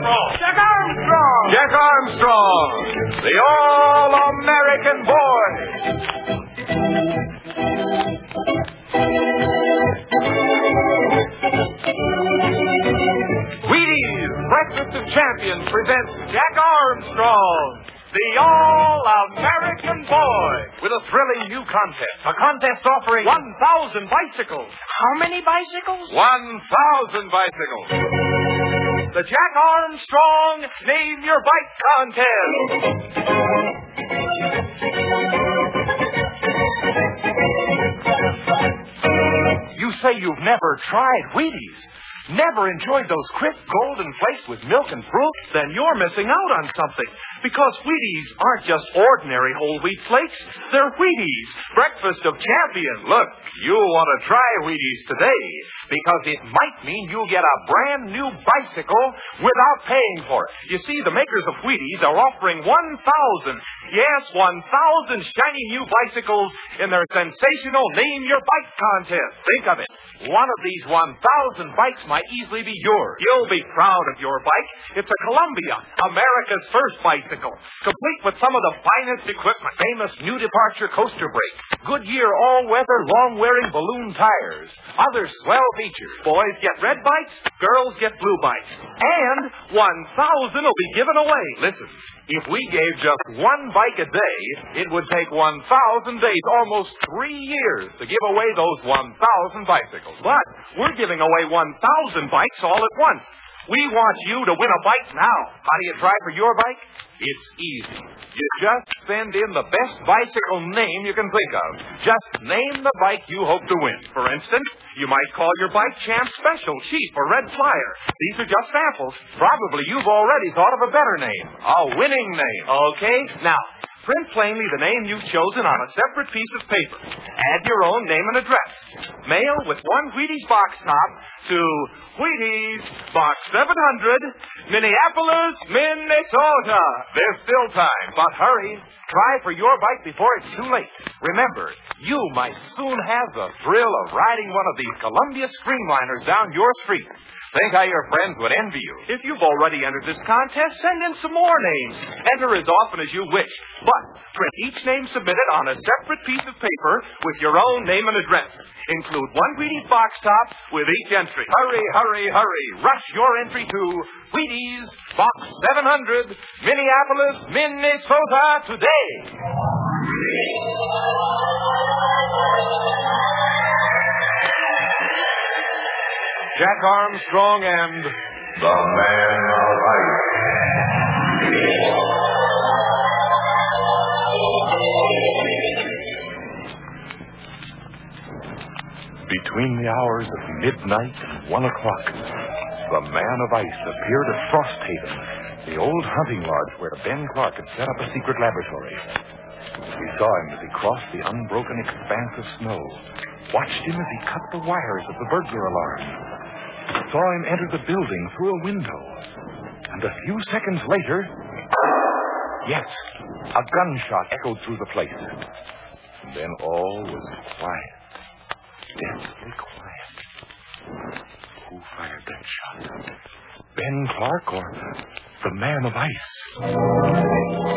Armstrong. Jack Armstrong. Jack Armstrong, the All-American Boy. Wheaties, Breakfast of Champions presents Jack Armstrong, the All-American Boy, with a thrilling new contest. A contest offering 1,000 bicycles. How many bicycles? 1,000 bicycles. The Jack Armstrong Name Your Bike Contest. You say you've never tried Wheaties, never enjoyed those crisp golden flakes with milk and fruit? Then you're missing out on something. Because Wheaties aren't just ordinary whole wheat flakes. They're Wheaties, Breakfast of Champions. Look, you'll want to try Wheaties today because it might mean you'll get a brand new bicycle without paying for it. You see, the makers of Wheaties are offering 1,000 shiny new bicycles in their sensational Name Your Bike contest. Think of it. One of these 1,000 bikes might easily be yours. You'll be proud of your bike. It's a Columbia, America's first bicycle, complete with some of the finest equipment. Famous New Departure coaster brakes, Goodyear all-weather, long-wearing balloon tires, other swell features. Boys get red bikes, girls get blue bikes. And 1,000 will be given away. Listen, if we gave just one bike a day, it would take 1,000 days, almost 3 years, to give away those 1,000 bicycles. But we're giving away 1,000 bikes all at once. We want you to win a bike now. How do you try for your bike? It's easy. You just send in the best bicycle name you can think of. Just name the bike you hope to win. For instance, you might call your bike Champ Special, Chief, or Red Flyer. These are just samples. Probably you've already thought of a better name. A winning name. Okay? Now, print plainly the name you've chosen on a separate piece of paper. Add your own name and address. Mail with one Wheaties box top to Wheaties, Box 700, Minneapolis, Minnesota. There's still time, but hurry. Try for your bike before it's too late. Remember, you might soon have the thrill of riding one of these Columbia Streamliners down your street. Think how your friends would envy you. If you've already entered this contest, send in some more names. Enter as often as you wish. But print each name submitted on a separate piece of paper with your own name and address. Include one Wheaties box top with each entry. Hurry, hurry, hurry. Rush your entry to Wheaties, Box 700, Minneapolis, Minnesota today. Jack Armstrong and the Man of Ice. Between the hours of midnight and 1 o'clock, the Man of Ice appeared at Frosthaven, the old hunting lodge where Ben Clark had set up a secret laboratory. We saw him as he crossed the unbroken expanse of snow, watched him as he cut the wires of the burglar alarm, saw him enter the building through a window. And a few seconds later, yes, a gunshot echoed through the place. And then all was quiet, deathly quiet. Who fired that shot? Ben Clark or the Man of Ice?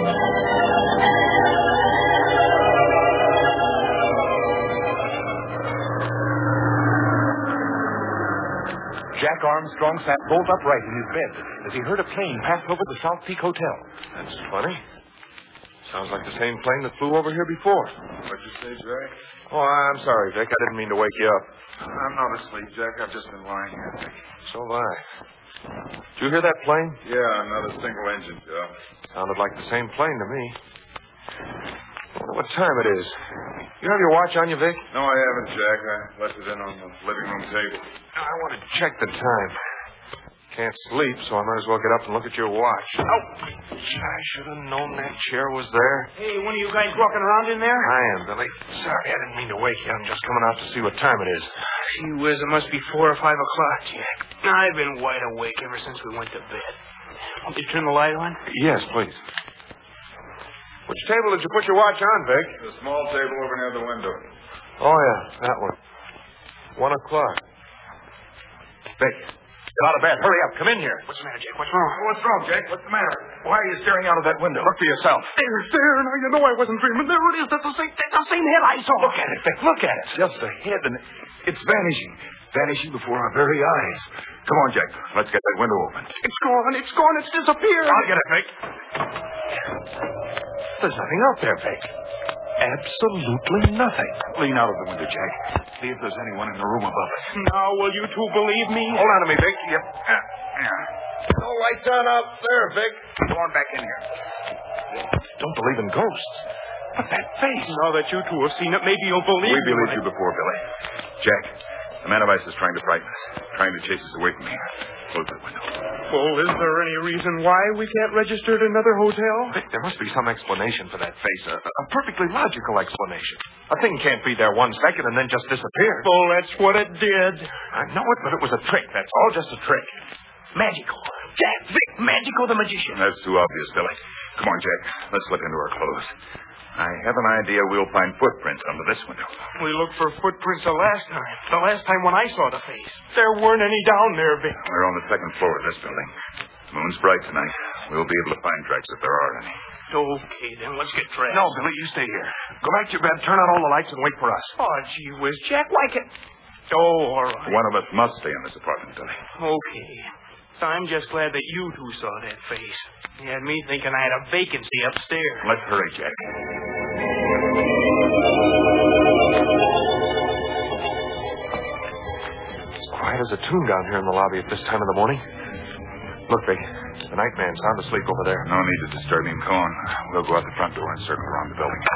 Jack Armstrong sat bolt upright in his bed as he heard a plane pass over the South Peak Hotel. That's funny. Sounds like the same plane that flew over here before. What'd you say, Jack? Oh, I'm sorry, Vic. I didn't mean to wake you up. I'm not asleep, Jack. I've just been lying here. So have I. Did you hear that plane? Yeah, not a single engine, Joe. Sounded like the same plane to me. I wonder what time it is. You have your watch on you, Vic? No, I haven't, Jack. I left it in on the living room table. I want to check the time. Can't sleep, so I might as well get up and look at your watch. Oh, I should have known that chair was there. Hey, one of you guys walking around in there? I am, Billy. Sorry, I didn't mean to wake you. I'm just coming out to see what time it is. Gee whiz, it must be 4 or 5 o'clock, Jack. I've been wide awake ever since we went to bed. Want me to turn the light on? Yes, please. Which table did you put your watch on, Vic? The small table over near the window. Oh, yeah, that one. 1 o'clock. Vic, Get out of bed. Hurry up. Come in here. What's the matter, Jack? What's wrong? What's wrong, Jack? What's the matter? Why are you staring out of that window? Look for yourself. There. Now, you know I wasn't dreaming. There it is. That's the same head I saw. Look at it, Vic. Look at it. Just a head, and it's vanishing. Vanishing before our very eyes. Come on, Jack. Let's get that window open. It's gone. It's disappeared. I'll get it, Vic. There's nothing out there, Vic. Absolutely nothing. Lean out of the window, Jack. See if there's anyone in the room above us. Now, will you two believe me? Hold on to me, Vic. Yep. Yeah. No lights on out there, Vic. Go on back in here. Don't believe in ghosts. But that face. Now that you two have seen it, maybe you'll believe We me. believed you before, Billy. Jack, the man of ice is trying to frighten us. Trying to chase us away from here. Close that window. Well, is there any reason why we can't register at another hotel? Vic, there must be some explanation for that face. A perfectly logical explanation. A thing can't be there 1 second and then just disappear. Well, that's what it did. I know it, but it was a trick. That's all just a trick. Magical. Jack, Vic, Magical the magician. That's too obvious, Billy. Come on, Jack. Let's look into our clothes. I have an idea we'll find footprints under this window. We looked for footprints the last time. The last time when I saw the face. There weren't any down there, Vic. We're on the second floor of this building. Moon's bright tonight. We'll be able to find tracks if there are any. Okay, then let's get dressed. No, Billy, you stay here. Go back to your bed, turn out all the lights, and wait for us. Oh, gee whiz, Jack, why can't... Oh, all right. One of us must stay in this apartment, Billy. Okay. I'm just glad that you two saw that face. You had me thinking I had a vacancy upstairs. Let's hurry, Jack. It's quiet as a tune down here in the lobby at this time of the morning. Look, Vic, the night man's sound asleep over there. No need to disturb him. Come on. We'll go out the front door and circle around the building.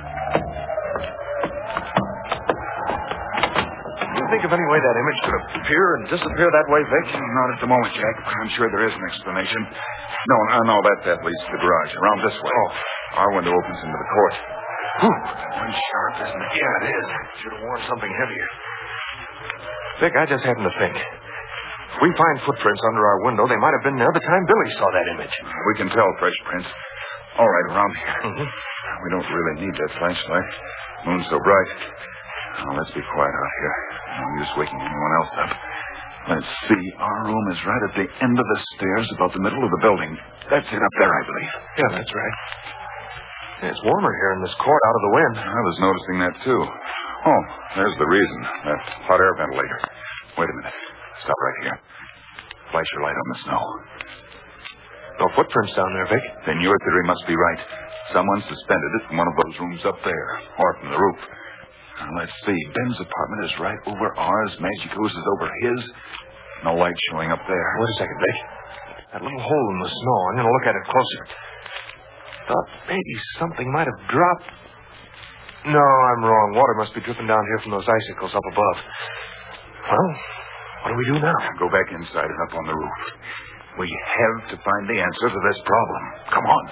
Do you think of any way that image could appear and disappear that way, Vic? Not at the moment, Jack. I'm sure there is an explanation. No, that path leads to the garage. Around this way. Oh. Our window opens into the court. Whew. Pretty sharp, isn't it? Yeah, it is. Should have worn something heavier. Vic, I just happened to think. If we find footprints under our window, they might have been there the time Billy saw that image. We can tell fresh prints. All right, around here. Mm-hmm. We don't really need that flashlight. Moon's so bright. Now, let's be quiet out here. No use waking anyone else up. Let's see. Our room is right at the end of the stairs, about the middle of the building. That's it up there, I believe. Yeah, that's right. It's warmer here in this court out of the wind. I was noticing that, too. Oh, there's the reason. That hot air ventilator. Wait a minute. Stop right here. Flash your light on the snow. No footprints down there, Vic. Then your theory must be right. Someone suspended it from one of those rooms up there, or from the roof. Now, let's see. Ben's apartment is right over ours. Magico's is over his. No light showing up there. Wait a second, Vic. That little hole in the snow. I'm going to look at it closer. Thought maybe something might have dropped. No, I'm wrong. Water must be dripping down here from those icicles up above. Well, what do we do now? Go back inside and up on the roof. We have to find the answer to this problem. Come on.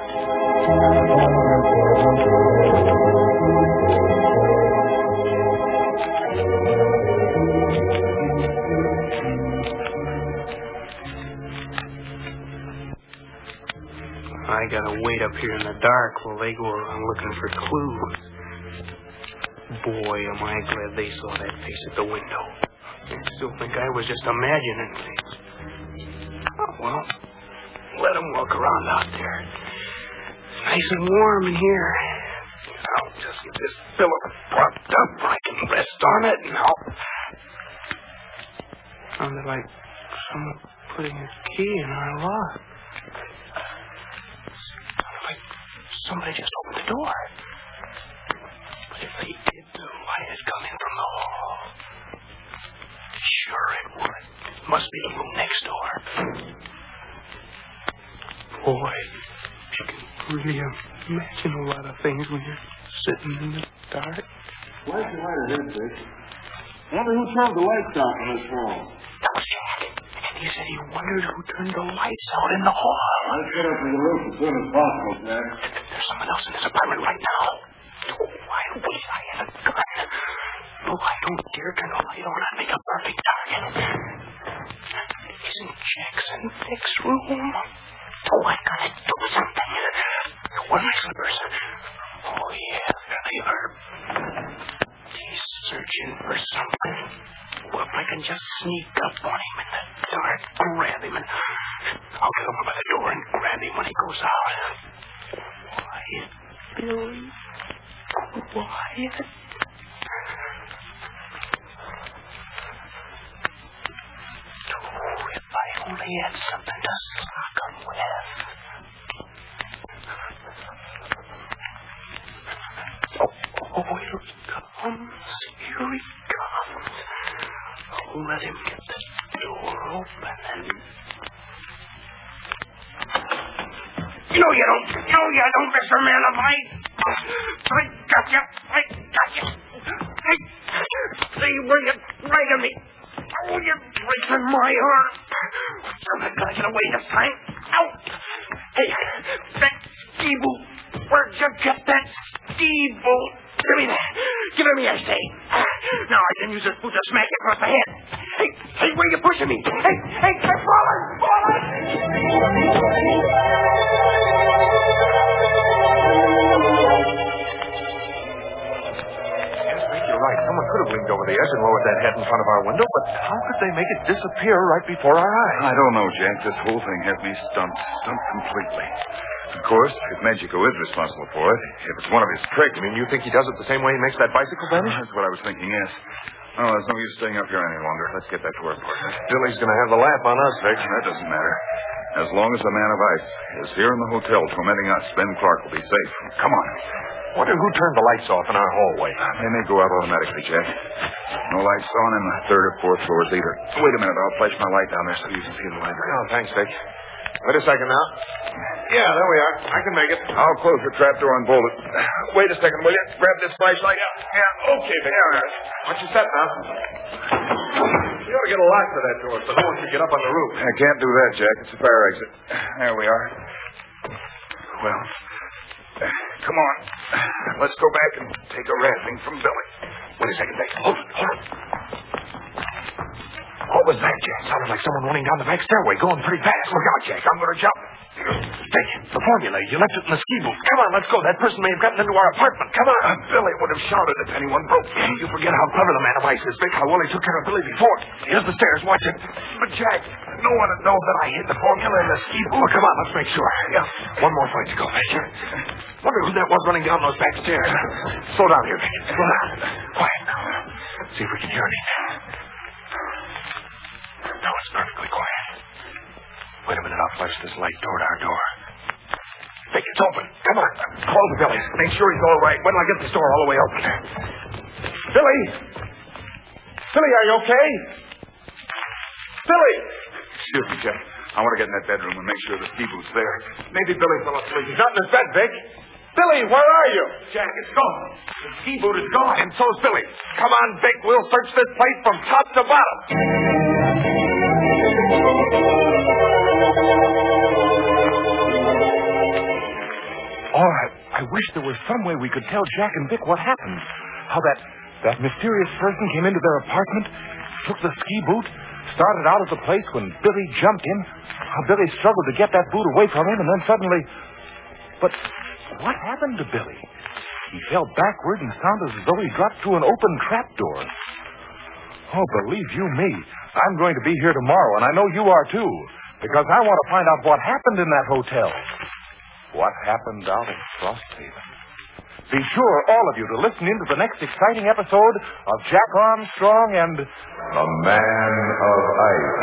I gotta wait up here in the dark while they go around looking for clues. Boy, am I glad they saw that face at the window. I still think I was just imagining things. Oh, well, let them walk around out there. It's nice and warm in here. I'll just get this pillow propped up. I can rest on it, and sounded like someone putting a key in our lock. Somebody just opened the door. But if they did, the light had come in from the hall. Sure it would. It must be the room next door. Boy, you can really imagine a lot of things when you're sitting in the dark. Why's the light ahead, Vic? Wonder who turned the lights out in this hall. That was Jack. And he said he wondered who turned the lights out in the hall. Let's get up to the roof as soon as possible, Jack. There's someone else in this apartment right now. Oh, I wish I had a gun. No, I don't dare turn the light on and make a perfect target. Isn't Jackson Vic's room? Oh, I gotta do something. Where are my slippers? Oh, yeah, there they are. He's searching for something. Well, if I can just sneak up on him in the start, grab him, and I'll get over by the door and grab him when he goes out. Quiet, Billy. Quiet. Oh, if I only had something to sock him with. Oh, here he comes. Here he comes. Oh, let him get the door open and... No, you don't, Mr. Man of Light. I got you. Hey, where you dragging me? Oh, you're breaking my arm. I'm not gonna get away this time. Ow! Hey, that ski boot. Where'd you get that ski boot? Give me that. Give it to me, I say. Now I can use this boot to smack you across the head. Hey, where are you pushing me? Hey, I'm falling. Yes, Vic, you're right. Someone could have leaned over the edge and lowered that head in front of our window, but how could they make it disappear right before our eyes? I don't know, Jack. This whole thing has me stumped completely. Of course, if Magico is responsible for it, if it's one of his tricks... You mean you think he does it the same way he makes that bicycle vanish? That's what I was thinking, yes. Oh, there's no use staying up here any longer. Let's get back to work, partner. Billy's going to have the laugh on us, Vic. That doesn't matter. As long as the Man of Ice is here in the hotel tormenting us, Ben Clark will be safe. Come on. Wonder who turned the lights off in our hallway. They may go out automatically, Jack. No lights on in the third or fourth floors either. Wait a minute. I'll flash my light down there so you can see the library. Oh, thanks, Vic. Wait a second now. Yeah, there we are. I can make it. I'll close the trapdoor and bolt it. Wait a second, will you? Grab this flashlight. Yeah, okay, Vic. Watch your step now. You ought to get a lock to that door so no one can get up on the roof. I can't do that, Jack. It's a fire exit. There we are. Well, come on. Let's go back and take a rasping from Billy. Wait a second, Vic. Hold it. What was that, Jack? Sounded like someone running down the back stairway, going pretty fast. Look out, Jack. I'm going to jump. Vic, the formula. You left it in the ski booth. Come on, let's go. That person may have gotten into our apartment. Come on. Billy would have shouted if anyone broke in. You forget how clever the Man of Ice is, Vic. How well he took care of Billy before. Here's the stairs. Watch it. But, Jack, no one would know that I hid the formula in the ski booth. Oh, come on. Let's make sure. Yeah. One more fight to go, Vic. Wonder who that was running down those back stairs. Slow down here, Vic. Slow down. Quiet now. See if we can hear anything. No, it's perfectly quiet. Wait a minute, I'll flash this light toward our door. Vic, it's open. Come on. Close it, Billy. Make sure he's all right. Wait till I get this door all the way open. Billy! Billy, are you okay? Billy! Excuse me, Jack. I want to get in that bedroom and make sure the ski booth's there. Maybe Billy fell asleep. He's not in his bed, Vic. Billy, where are you? Jack, it's gone. The ski boot is gone. And so's Billy. Come on, Vic. We'll search this place from top to bottom. All right. I wish there was some way we could tell Jack and Vic what happened. How that mysterious person came into their apartment, took the ski boot, started out at the place when Billy jumped in, how Billy struggled to get that boot away from him, and then suddenly... But what happened to Billy? He fell backward and sounded as though he dropped through an open trapdoor. Oh, believe you me, I'm going to be here tomorrow, and I know you are too, because I want to find out what happened in that hotel. What happened out in Frosthaven. Be sure, all of you, to listen in to the next exciting episode of Jack Armstrong and the Man of Ice.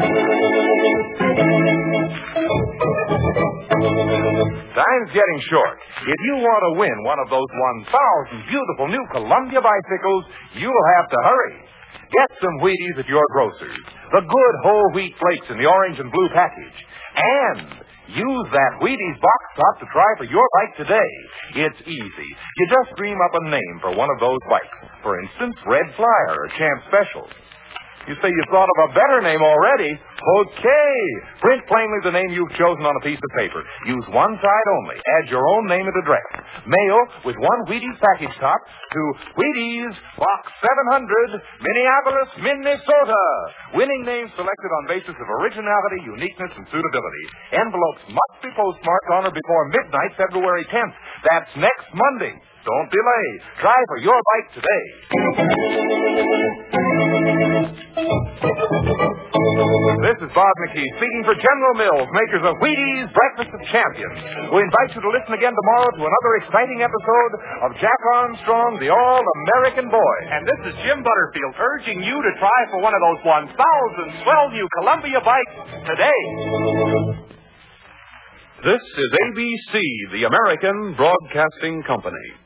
Time's getting short. If you want to win one of those 1,000 beautiful new Columbia bicycles, you'll have to hurry. Get some Wheaties at your grocer's. The good whole wheat flakes in the orange and blue package. And use that Wheaties box top to try for your bike today. It's easy. You just dream up a name for one of those bikes. For instance, Red Flyer or Champ Special. You say you've thought of a better name already. Okay. Print plainly the name you've chosen on a piece of paper. Use one side only. Add your own name and address. Mail with one Wheaties package top to Wheaties, Box 700, Minneapolis, Minnesota. Winning names selected on basis of originality, uniqueness, and suitability. Envelopes must be postmarked on or before midnight, February 10th. That's next Monday. Don't delay. Try for your bike today. This is Bob McKee speaking for General Mills, makers of Wheaties Breakfast of Champions. We invite you to listen again tomorrow to another exciting episode of Jack Armstrong, the All-American Boy. And this is Jim Butterfield urging you to try for one of those 1,000 swell new Columbia bikes today. This is ABC, the American Broadcasting Company.